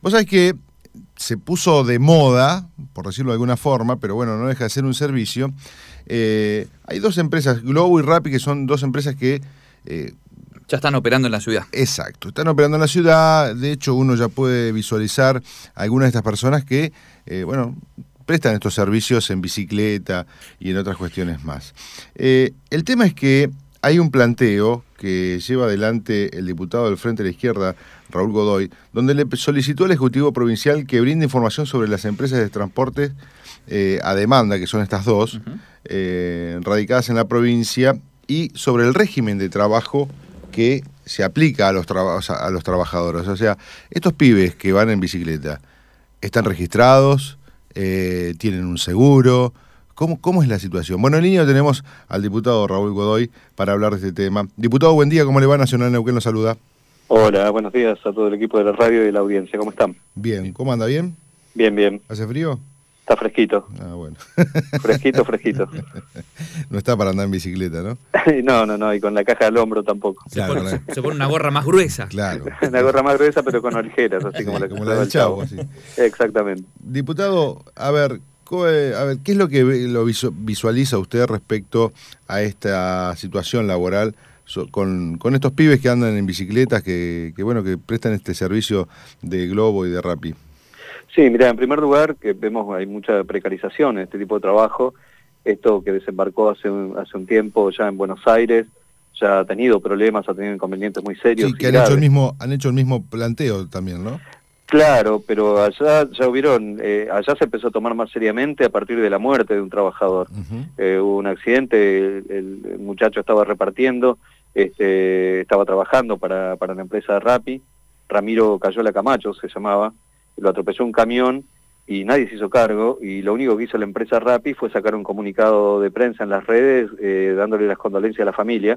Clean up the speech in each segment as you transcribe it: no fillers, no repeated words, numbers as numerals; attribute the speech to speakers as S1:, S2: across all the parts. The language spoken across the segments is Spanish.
S1: Vos sabés que se puso de moda, por decirlo de alguna forma, pero bueno, no deja de ser un servicio. Hay dos empresas, Globo y Rappi, que son dos empresas que...
S2: ya están operando en la ciudad.
S1: Exacto, están operando en la ciudad. De hecho, uno ya puede visualizar a algunas de estas personas que, prestan estos servicios en bicicleta y en otras cuestiones más. El tema es que hay un planteo que lleva adelante el diputado del Frente de la Izquierda, Raúl Godoy, donde le solicitó al Ejecutivo Provincial que brinde información sobre las empresas de transporte a demanda, que son estas dos, radicadas en la provincia, y sobre el régimen de trabajo que se aplica a los trabajadores. O sea, estos pibes que van en bicicleta, ¿están registrados? ¿Tienen un seguro? ¿Cómo es la situación? Bueno, en línea tenemos al diputado Raúl Godoy para hablar de este tema. Diputado, buen día, ¿cómo le va? Nacional Neuquén lo saluda.
S3: Hola, buenos días a todo el equipo de la radio y de la audiencia, ¿cómo están?
S1: Bien, ¿cómo anda? ¿Bien?
S3: Bien, bien.
S1: ¿Hace frío?
S3: Está fresquito.
S1: Ah, bueno.
S3: Fresquito, fresquito.
S1: No está para andar en bicicleta, ¿no?
S3: No, y con la caja al hombro tampoco.
S1: Claro,
S2: se pone una gorra más gruesa.
S1: Claro.
S3: Una gorra más gruesa, pero con orejeras, así como
S1: la del Chavo. Así.
S3: Exactamente.
S1: Diputado, a ver, ¿qué es lo que visualiza usted respecto a esta situación laboral con estos pibes que andan en bicicletas, que prestan este servicio de Globo y de Rappi?
S3: Sí, mira, en primer lugar, que vemos hay mucha precarización en este tipo de trabajo. Esto que desembarcó hace un tiempo ya en Buenos Aires, ya ha tenido problemas, ha tenido inconvenientes muy serios.
S1: Sí, que han hecho el mismo planteo también, ¿no?
S3: Claro, pero allá ya hubieron, allá se empezó a tomar más seriamente a partir de la muerte de un trabajador. Hubo un accidente, el muchacho estaba repartiendo, estaba trabajando para la empresa de Rappi, Ramiro Cayola Camacho se llamaba, lo atropelló un camión y nadie se hizo cargo, y lo único que hizo la empresa Rappi fue sacar un comunicado de prensa en las redes dándole las condolencias a la familia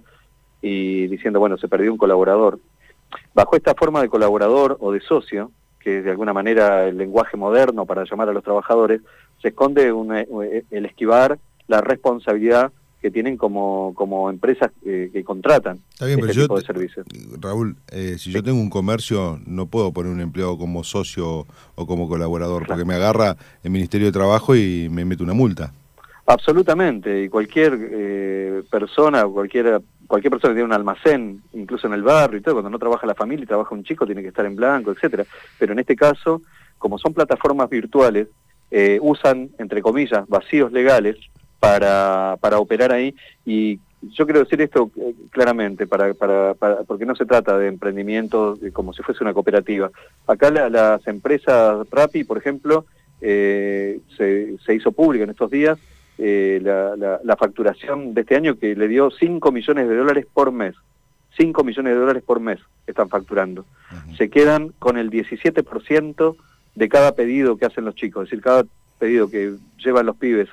S3: y diciendo, bueno, se perdió un colaborador. Bajo esta forma de colaborador o de socio, que es de alguna manera el lenguaje moderno para llamar a los trabajadores, se esconde el esquivar la responsabilidad que tienen como empresas que contratan este tipo de servicios.
S1: Raúl, si yo tengo un comercio, no puedo poner un empleado como socio o como colaborador, claro, porque me agarra el Ministerio de Trabajo y me mete una multa.
S3: Absolutamente, y cualquier persona, cualquier persona que tiene un almacén, incluso en el barrio y todo, cuando no trabaja la familia y trabaja un chico, tiene que estar en blanco, etcétera. Pero en este caso, como son plataformas virtuales, usan, entre comillas, vacíos legales para operar ahí, y yo quiero decir esto claramente, porque no se trata de emprendimiento como si fuese una cooperativa. Acá las empresas Rappi, por ejemplo, se hizo pública en estos días la facturación de este año, que le dio $5 millones por mes. $5 millones por mes están facturando. Se quedan con el 17% de cada pedido que hacen los chicos, es decir, cada pedido que llevan los pibes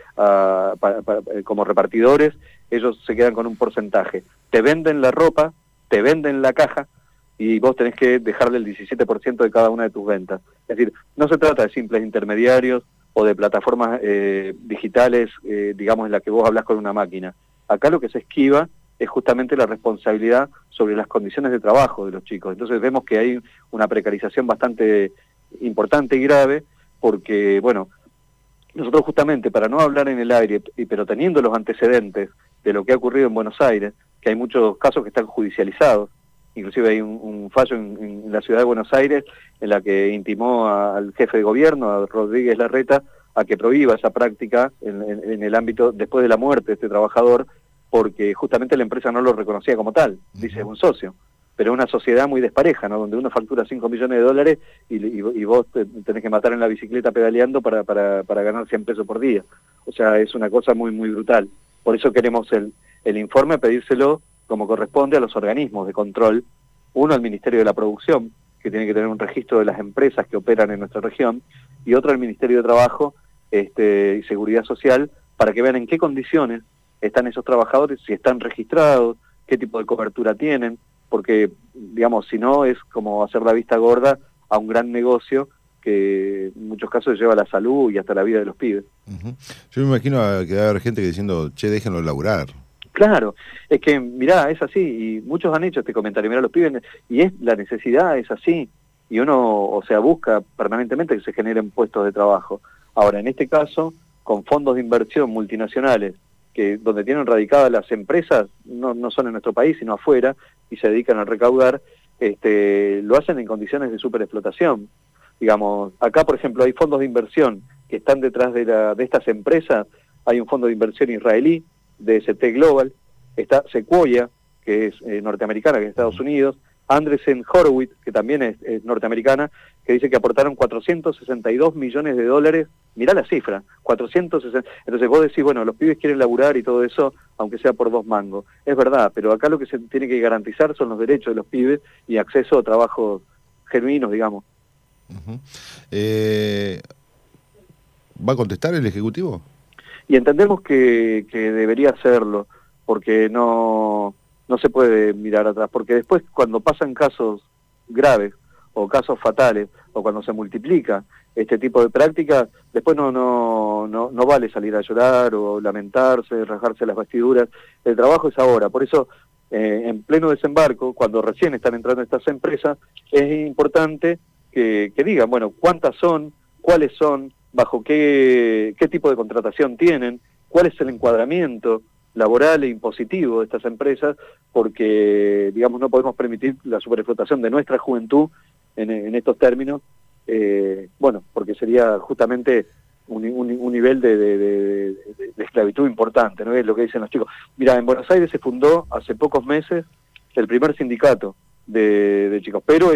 S3: como repartidores, ellos se quedan con un porcentaje. Te venden la ropa, te venden la caja, y vos tenés que dejarle el 17% de cada una de tus ventas. Es decir, no se trata de simples intermediarios o de plataformas digitales, digamos, en la que vos hablás con una máquina. Acá lo que se esquiva es justamente la responsabilidad sobre las condiciones de trabajo de los chicos. Entonces vemos que hay una precarización bastante importante y grave, porque, bueno, nosotros justamente, para no hablar en el aire, pero teniendo los antecedentes de lo que ha ocurrido en Buenos Aires, que hay muchos casos que están judicializados, inclusive hay un fallo en la ciudad de Buenos Aires en la que intimó al jefe de gobierno, a Rodríguez Larreta, a que prohíba esa práctica en el ámbito después de la muerte de este trabajador, porque justamente la empresa no lo reconocía como tal, dice un socio, pero una sociedad muy despareja, ¿no? Donde uno factura $5 millones y vos tenés que matar en la bicicleta pedaleando para ganar 100 pesos por día. O sea, es una cosa muy, muy brutal. Por eso queremos el informe, pedírselo como corresponde a los organismos de control, uno al Ministerio de la Producción, que tiene que tener un registro de las empresas que operan en nuestra región, y otro al Ministerio de Trabajo y Seguridad Social, para que vean en qué condiciones están esos trabajadores, si están registrados, qué tipo de cobertura tienen, porque, digamos, si no es como hacer la vista gorda a un gran negocio que en muchos casos lleva la salud y hasta la vida de los pibes.
S1: Yo me imagino que va a haber gente diciendo, che, déjenlo laburar.
S3: Claro, es que, mirá, es así, y muchos han hecho este comentario, mirá, los pibes, y la necesidad es así, y uno, o sea, busca permanentemente que se generen puestos de trabajo. Ahora, en este caso, con fondos de inversión multinacionales, que donde tienen radicadas las empresas, no son en nuestro país, sino afuera, y se dedican a recaudar, lo hacen en condiciones de superexplotación. Digamos, acá, por ejemplo, hay fondos de inversión que están detrás de estas empresas. Hay un fondo de inversión israelí, DST Global, está Sequoia, que es norteamericana, que es de Estados Unidos, Andreessen Horowitz, que también es norteamericana, que dice que aportaron $462 millones. Mirá la cifra, 460. Entonces vos decís, bueno, los pibes quieren laburar y todo eso, aunque sea por 2 mangos. Es verdad, pero acá lo que se tiene que garantizar son los derechos de los pibes y acceso a trabajos genuinos, digamos.
S1: Uh-huh. ¿Va a contestar el Ejecutivo?
S3: Y entendemos que debería hacerlo, porque no se puede mirar atrás, porque después cuando pasan casos graves o casos fatales, o cuando se multiplica este tipo de prácticas, después no vale salir a llorar o lamentarse, rasgarse las vestiduras. El trabajo es ahora, por eso en pleno desembarco, cuando recién están entrando estas empresas, es importante que digan, bueno, cuántas son, cuáles son, bajo qué tipo de contratación tienen, cuál es el encuadramiento laboral e impositivo de estas empresas, porque, digamos, no podemos permitir la superexplotación de nuestra juventud en estos términos, bueno, porque sería justamente un nivel de esclavitud importante, ¿no? Es lo que dicen los chicos. Mira, en Buenos Aires se fundó hace pocos meses el primer sindicato de chicos, pero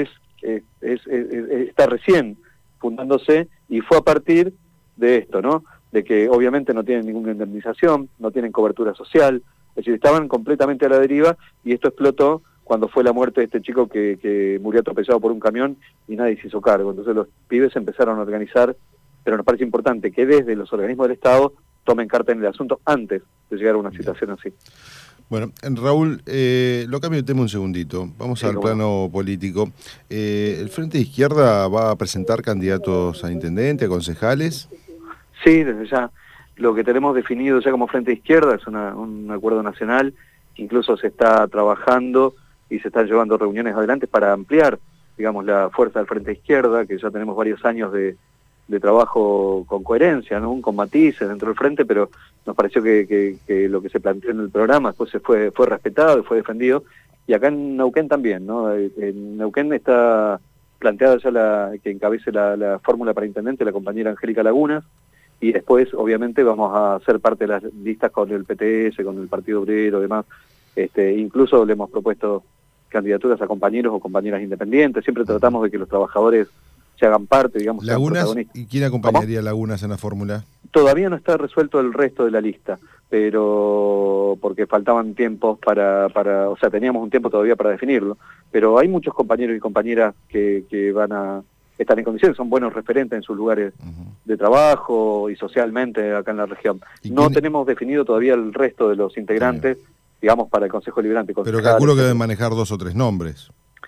S3: está recién fundándose, y fue a partir de esto, ¿no? De que obviamente no tienen ninguna indemnización, no tienen cobertura social, es decir, estaban completamente a la deriva, y esto explotó cuando fue la muerte de este chico que murió atropellado por un camión y nadie se hizo cargo. Entonces los pibes empezaron a organizar, pero nos parece importante que desde los organismos del Estado tomen carta en el asunto antes de llegar a una situación así.
S1: Bueno, Raúl, lo cambio de tema un segundito. Vamos al plano político. ¿El Frente de Izquierda va a presentar candidatos a intendente, a concejales?
S3: Sí, desde ya. Lo que tenemos definido ya como Frente de Izquierda es un acuerdo nacional. Incluso se está trabajando y se están llevando reuniones adelante para ampliar, digamos, la fuerza del Frente de Izquierda, que ya tenemos varios años de trabajo con coherencia, ¿no? Con matices dentro del Frente, pero nos pareció que lo que se planteó en el programa después fue respetado y fue defendido. Y acá en Neuquén también, ¿no? En Neuquén está planteada ya que encabece la fórmula para intendente la compañera Angélica Lagunas, y después obviamente vamos a ser parte de las listas con el PTS, con el Partido Obrero y demás. Incluso le hemos propuesto candidaturas a compañeros o compañeras independientes. Siempre tratamos de que los trabajadores se hagan parte, digamos,
S1: Lagunas, ¿y quién acompañaría a Lagunas en la fórmula?
S3: Todavía no está resuelto el resto de la lista, pero porque faltaban tiempos o sea, teníamos un tiempo todavía para definirlo, pero hay muchos compañeros y compañeras que van a estar en condiciones, son buenos referentes en sus lugares de trabajo y socialmente acá en la región. No tenemos definido todavía el resto de los integrantes, digamos, para el Consejo Deliberante.
S1: Pero calculo que deben manejar 2 o 3 nombres.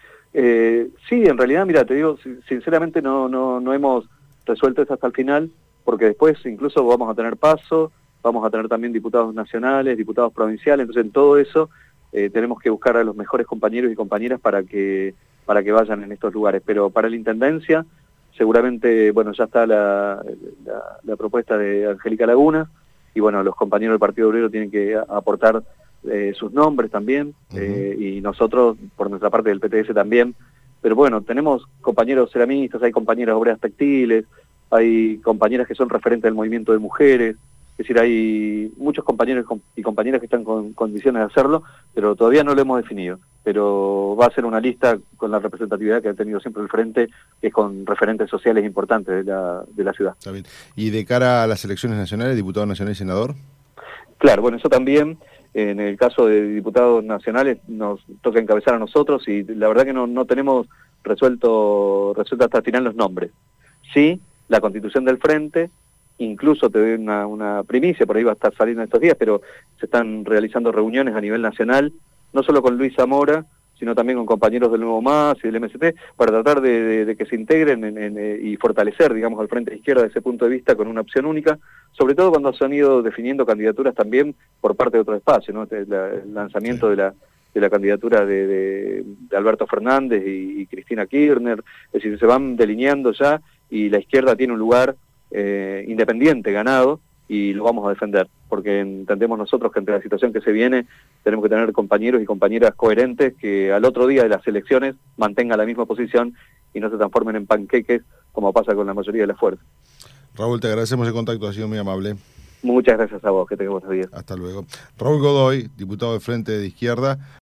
S3: Sí, en realidad, mira, te digo, sinceramente no hemos resuelto eso hasta el final, porque después incluso vamos a tener paso, vamos a tener también diputados nacionales, diputados provinciales, entonces en todo eso tenemos que buscar a los mejores compañeros y compañeras para que vayan en estos lugares. Pero para la intendencia, seguramente, bueno, ya está la propuesta de Angélica Lagunas, y bueno, los compañeros del Partido Obrero tienen que aportar sus nombres también, y nosotros, por nuestra parte del PTS también. Pero bueno, tenemos compañeros ceramistas, hay compañeras obreras textiles, hay compañeras que son referentes del movimiento de mujeres, es decir, hay muchos compañeros y compañeras que están con condiciones de hacerlo, pero todavía no lo hemos definido. Pero va a ser una lista con la representatividad que ha tenido siempre el Frente, que es con referentes sociales importantes de la ciudad.
S1: Está bien. ¿Y de cara a las elecciones nacionales, diputado nacional y senador?
S3: Claro, bueno, eso también, en el caso de diputados nacionales, nos toca encabezar a nosotros, y la verdad que no tenemos resuelto hasta el final los nombres. Sí, la constitución del Frente, incluso te doy una primicia, por ahí va a estar saliendo estos días, pero se están realizando reuniones a nivel nacional, no solo con Luis Zamora, sino también con compañeros del Nuevo MAS y del MST, para tratar de que se integren y fortalecer, digamos, al Frente de Izquierda desde ese punto de vista con una opción única, sobre todo cuando se han ido definiendo candidaturas también por parte de otros espacios, ¿no? El lanzamiento de la candidatura de Alberto Fernández y Cristina Kirchner. Es decir, se van delineando ya y la izquierda tiene un lugar independiente, ganado, y lo vamos a defender, porque entendemos nosotros que ante la situación que se viene tenemos que tener compañeros y compañeras coherentes que al otro día de las elecciones mantengan la misma posición y no se transformen en panqueques como pasa con la mayoría de las fuerzas.
S1: Raúl, te agradecemos el contacto, ha sido muy amable.
S3: Muchas gracias a vos, que tengas buenos días.
S1: Hasta luego. Raúl Godoy, diputado del Frente de Izquierda.